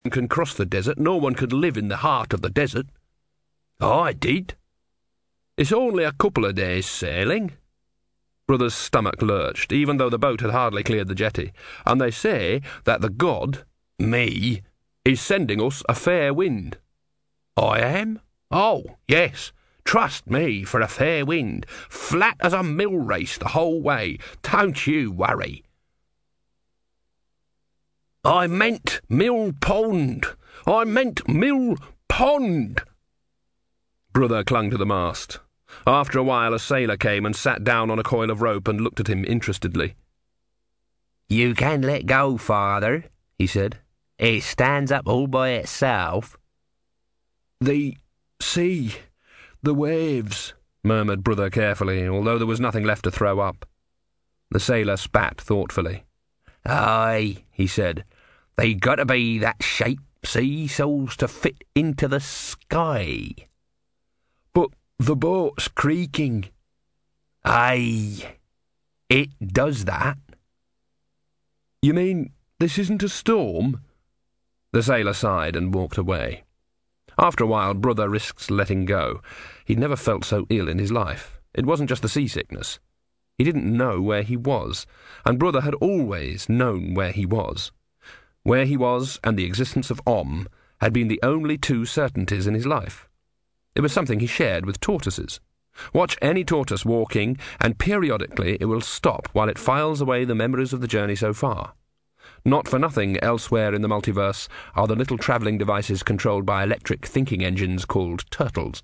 one can cross the desert, no one could live in the heart of the desert. I did. It's only a couple of days' sailing. Brother's stomach lurched, even though the boat had hardly cleared the jetty, and they say that the god, me, is sending us a fair wind. I am? Oh, yes. Trust me for a fair wind, flat as a mill race the whole way. Don't you worry. I meant Mill Pond. I meant Mill Pond. Brother clung to the mast. After a while a sailor came and sat down on a coil of rope and looked at him interestedly. "You can let go, father," he said. "It stands up all by itself." "The sea, the waves," murmured Brother carefully, although there was nothing left to throw up. The sailor spat thoughtfully. "Aye," he said, "they got to be that shape, see, so's to fit into the sky." "But the boat's creaking." "Aye, it does that." "You mean this isn't a storm?" The sailor sighed and walked away. After a while, Brother risked letting go. He'd never felt so ill in his life. It wasn't just the seasickness. He didn't know where he was, and Brother had always known where he was. Where he was and the existence of Om had been the only two certainties in his life. It was something he shared with tortoises. Watch any tortoise walking, and periodically it will stop while it files away the memories of the journey so far. Not for nothing elsewhere in the multiverse are the little travelling devices controlled by electric thinking engines called turtles.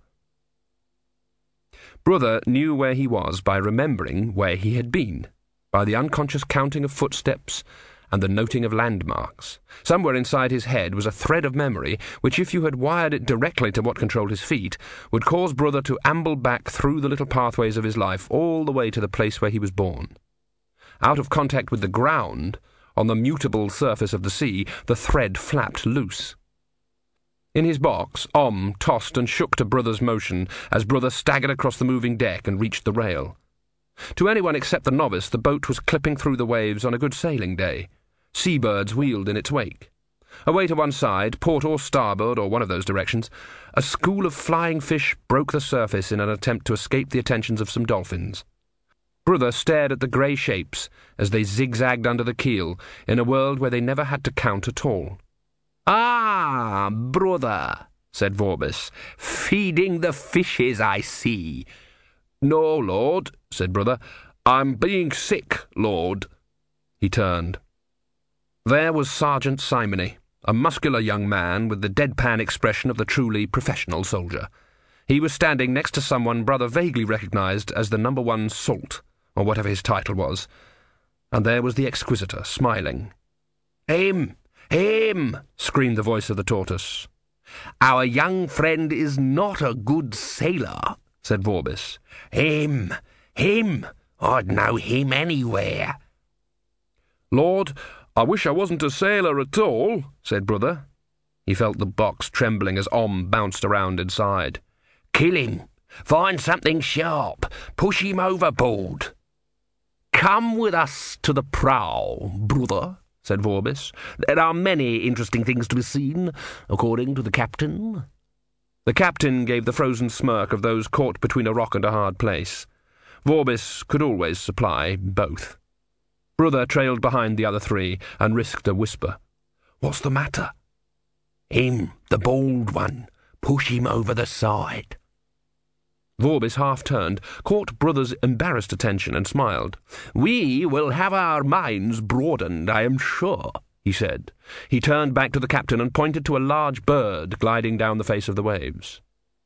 Brother knew where he was by remembering where he had been, by the unconscious counting of footsteps and the noting of landmarks. Somewhere inside his head was a thread of memory which, if you had wired it directly to what controlled his feet, would cause Brother to amble back through the little pathways of his life all the way to the place where he was born. Out of contact with the ground, on the mutable surface of the sea, the thread flapped loose. In his box, Om tossed and shook to Brother's motion as Brother staggered across the moving deck and reached the rail. To anyone except the novice, the boat was clipping through the waves on a good sailing day. Seabirds wheeled in its wake. Away to one side, port or starboard, or one of those directions, a school of flying fish broke the surface in an attempt to escape the attentions of some dolphins. Brother stared at the grey shapes as they zigzagged under the keel in a world where they never had to count at all. "Ah, Brother," said Vorbis, "feeding the fishes, I see." "No, Lord," said Brother. "I'm being sick, Lord." He turned. There was Sergeant Simony, a muscular young man with the deadpan expression of the truly professional soldier. He was standing next to someone Brother vaguely recognised as the number 1 Salt, or whatever his title was. And there was the Exquisitor, smiling. "Him! Him!" screamed the voice of the tortoise. "Our young friend is not a good sailor," said Vorbis. "Him! Him! I'd know him anywhere." "Lord, I wish I wasn't a sailor at all," said Brother. He felt the box trembling as Om bounced around inside. "Kill him! Find something sharp! Push him overboard!" "Come with us to the prow, Brother," said Vorbis. "There are many interesting things to be seen, according to the captain." The captain gave the frozen smirk of those caught between a rock and a hard place. Vorbis could always supply both. Brother trailed behind the other three and risked a whisper. "What's the matter?" "Him, the bald one. Push him over the side." Vorbis half-turned, caught Brother's embarrassed attention and smiled. "We will have our minds broadened, I am sure," he said. He turned back to the captain and pointed to a large bird gliding down the face of the waves.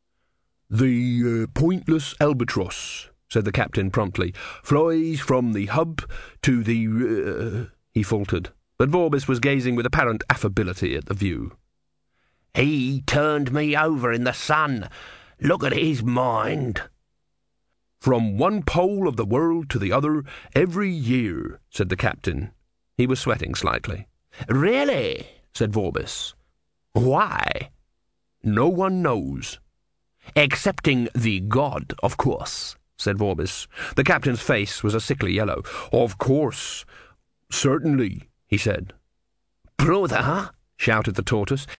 "The pointless albatross," said the captain promptly, "flies from the hub to the—" he faltered, but Vorbis was gazing with apparent affability at the view. "He turned me over in the sun. Look at his mind." "From one pole of the world to the other every year," said the captain. He was sweating slightly. "Really?" said Vorbis. "Why?" "No one knows." "Excepting the god, of course," said Vorbis. The captain's face was a sickly yellow. "Of course. Certainly," he said. "Brother," shouted the tortoise.